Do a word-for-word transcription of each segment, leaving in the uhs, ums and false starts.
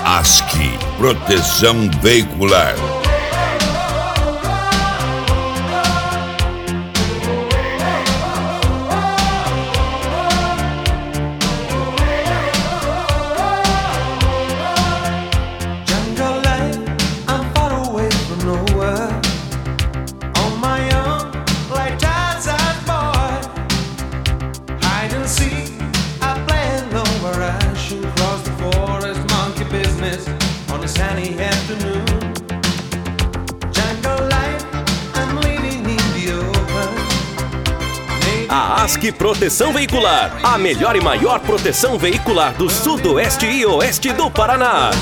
ASCII Proteção Veicular. A ASCII Proteção Veicular, a melhor e maior proteção veicular do sudoeste e oeste do Paraná.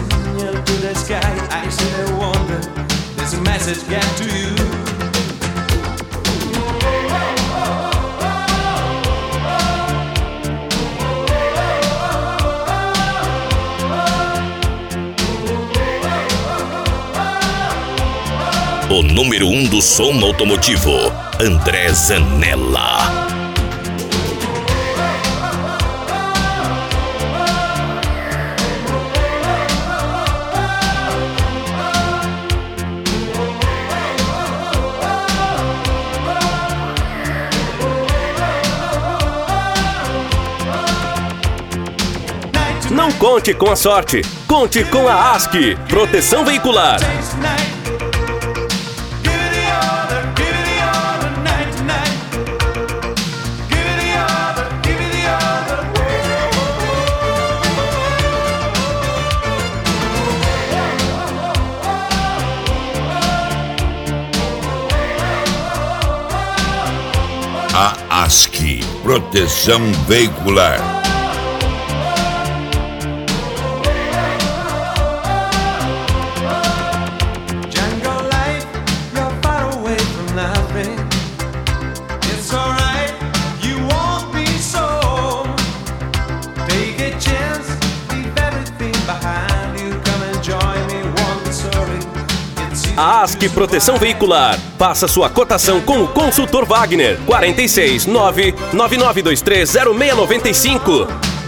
O número um do som automotivo, André Zanella. Não conte com a sorte, conte com a ASCII Proteção Veicular. A ASCII Proteção Veicular. A ASCII Proteção Veicular. Faça sua cotação com o consultor Wagner. quarenta e seis, nove nove nove dois três zero seis nove cinco.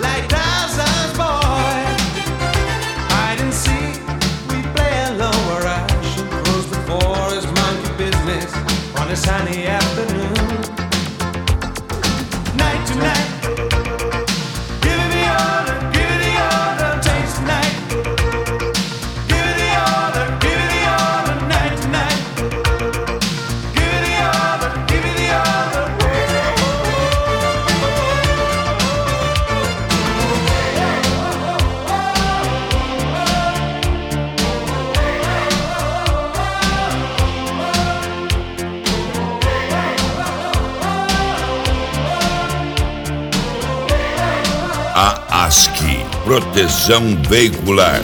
A ASCII Proteção Veicular.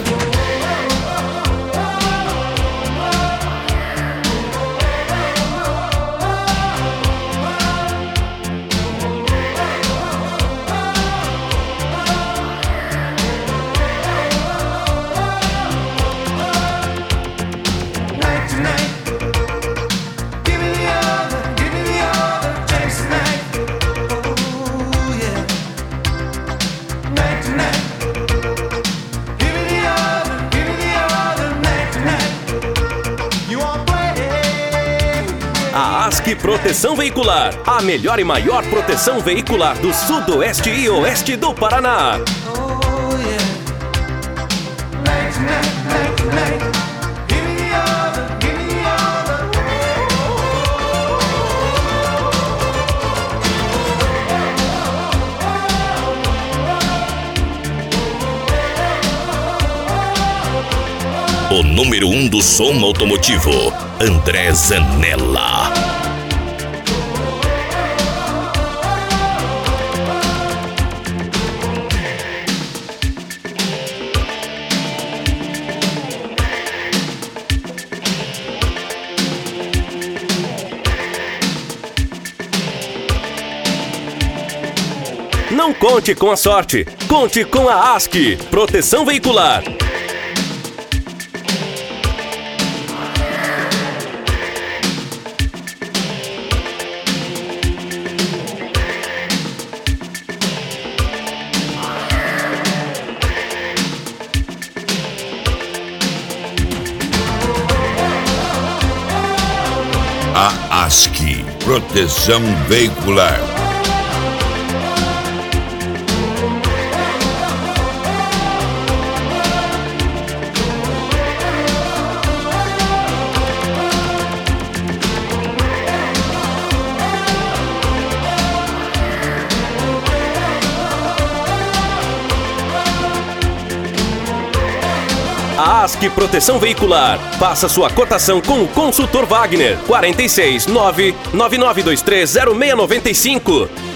A ASCII Proteção Veicular, a melhor e maior proteção veicular do sudoeste e oeste do Paraná. O número um do som automotivo, André Zanella. Não conte com a sorte, conte com a ASCII Proteção Veicular. Proteção Veicular. A ASC Proteção Veicular. Faça sua cotação com o consultor Wagner. quatro seis nove, nove nove dois três, zero seis nove cinco.